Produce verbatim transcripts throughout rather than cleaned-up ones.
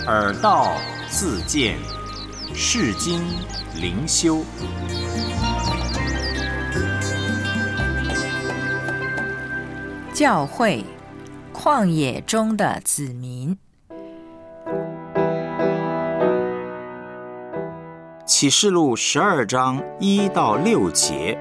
耳道自见，世经灵修。 教会，旷野中的子民。 启示录十二章一到六节，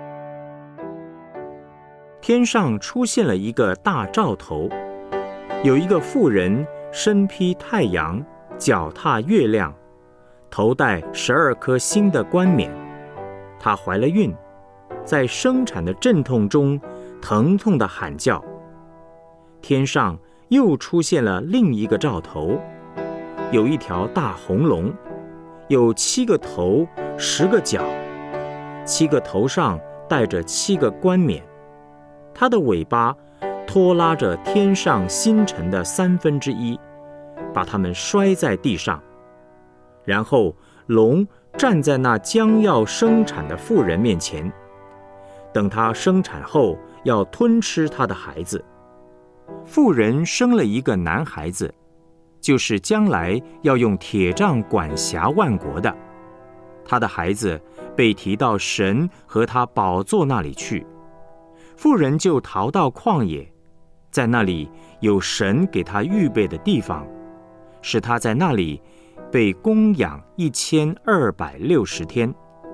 天上出现了一个大兆头，有一个妇人身披太阳，脚踏月亮，头戴十二颗星的冠冕。她怀了孕，在生产的阵痛中疼痛地喊叫。天上又出现了另一个兆头，有一条大红龙，有七个头，十个角，七个头上带着七个冠冕，它的尾巴拖拉着天上星辰的三分之一，把它们摔在地上。然后龙站在那将要生产的妇人面前，等她生产后要吞吃她的孩子。妇人生了一个男孩子，就是将来要用铁杖管辖万国的。他的孩子被提到神和他宝座那里去，妇人就逃到旷野，在那里有神给他预备的地方，使他在那里被供养一千二百六十天。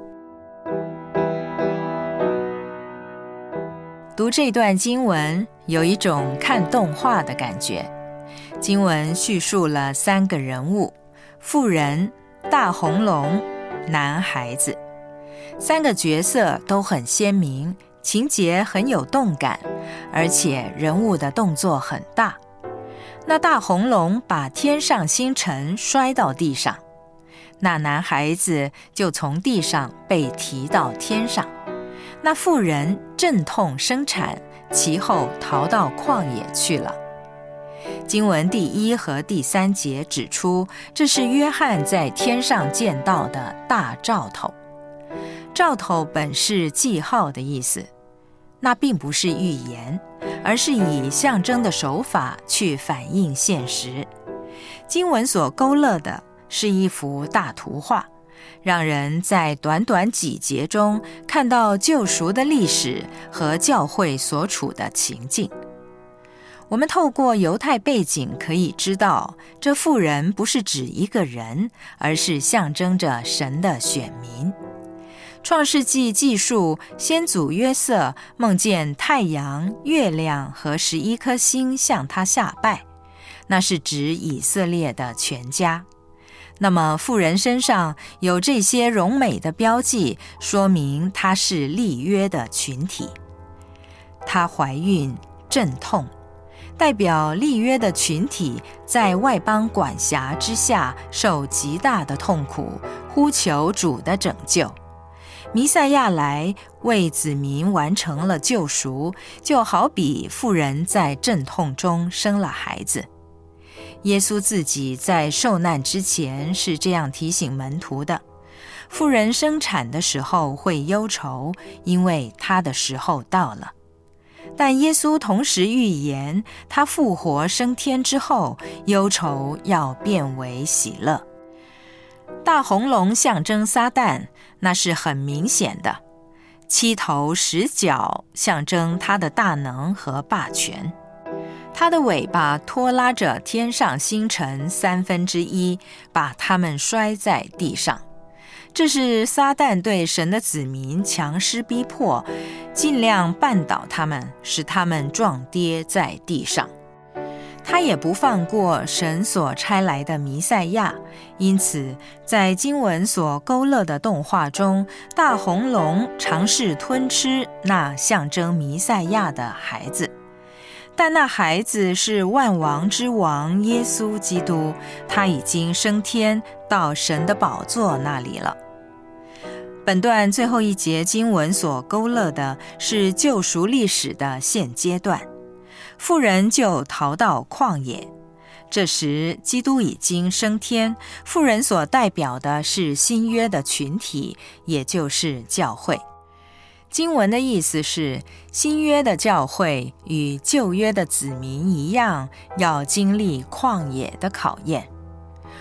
读这段经文，有一种看动画的感觉。经文叙述了三个人物：妇人、大红龙、男孩子。三个角色都很鲜明，情节很有动感，而且人物的动作很大。那大红龙把天上星辰摔到地上，那男孩子就从地上被提到天上。那妇人阵痛生产，其后逃到旷野去了。经文第一和第三节指出，这是约翰在天上见到的大兆头。兆头本是记号的意思，那并不是预言，而是以象征的手法去反映现实。经文所勾勒的是一幅大图画，让人在短短几节中看到救赎的历史和教会所处的情境。我们透过犹太背景可以知道，这妇人不是指一个人，而是象征着神的选民。创世纪记述先祖约瑟梦见太阳、月亮和十一颗星向他下拜，那是指以色列的全家。那么妇人身上有这些荣美的标记，说明她是立约的群体。她怀孕阵痛，代表立约的群体在外邦管辖之下受极大的痛苦，呼求主的拯救。弥赛亚来为子民完成了救赎，就好比妇人在阵痛中生了孩子。耶稣自己在受难之前是这样提醒门徒的：妇人生产的时候会忧愁，因为她的时候到了。但耶稣同时预言，他复活升天之后，忧愁要变为喜乐。大红龙象征撒旦，那是很明显的。七头十角象征他的大能和霸权。他的尾巴拖拉着天上星辰三分之一，把它们摔在地上。这是撒旦对神的子民强施逼迫，尽量绊倒他们，使他们撞跌在地上。他也不放过神所差来的弥赛亚，因此在经文所勾勒的动画中，大红龙尝试吞吃那象征弥赛亚的孩子。但那孩子是万王之王耶稣基督，他已经升天到神的宝座那里了。本段最后一节经文所勾勒的是救赎历史的现阶段，妇人就逃到旷野。这时基督已经升天，妇人所代表的是新约的群体，也就是教会。经文的意思是，新约的教会与旧约的子民一样，要经历旷野的考验。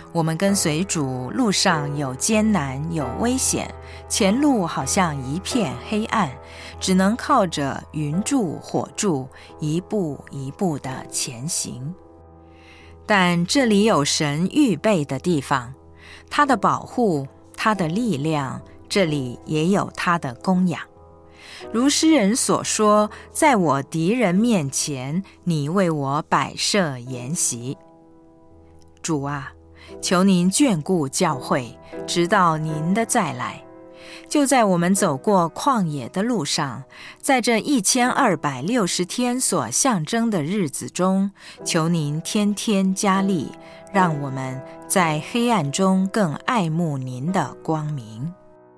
我们跟随主，路上有艰难，有危险，前路好像一片黑暗，只能靠着云柱火柱，一步一步地前行。但这里有神预备的地方，他的保护，他的力量，这里也有他的供养。如诗人所说，在我敌人面前，你为我摆设筵席。主啊，求您眷顾教会，直到您的再来。就在我们走过旷野的路上，在这一千二百六十天所象征的日子中，求您天天加力，让我们在黑暗中更爱慕您的光明。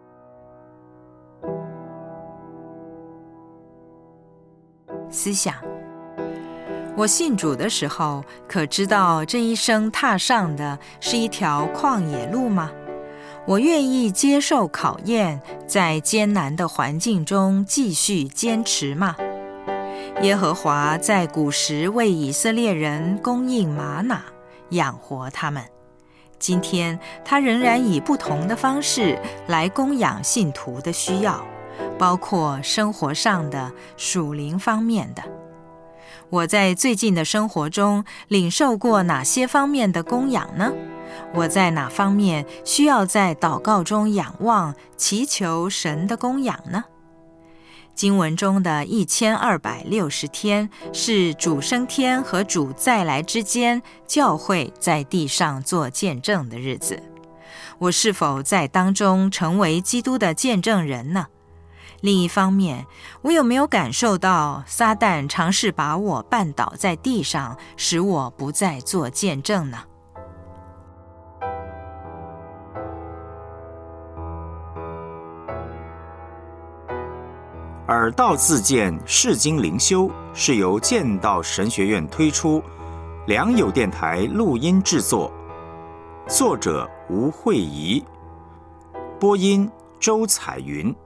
思想：我信主的时候，可知道这一生踏上的是一条旷野路吗？我愿意接受考验，在艰难的环境中继续坚持吗？耶和华在古时为以色列人供应玛纳，养活他们。今天他仍然以不同的方式来供养信徒的需要，包括生活上的、属灵方面的。我在最近的生活中领受过哪些方面的供养呢？我在哪方面需要在祷告中仰望、祈求神的供养呢？经文中的一千二百六十天是主升天和主再来之间，教会在地上做见证的日子。我是否在当中成为基督的见证人呢？另一方面，我有没有感受到撒旦尝试把我绊倒在地上，使我不再做见证呢？ 耳道自荐释经灵修是由剑道神学院推出，良友电台录音制作，作者吴慧仪，播音周彩云。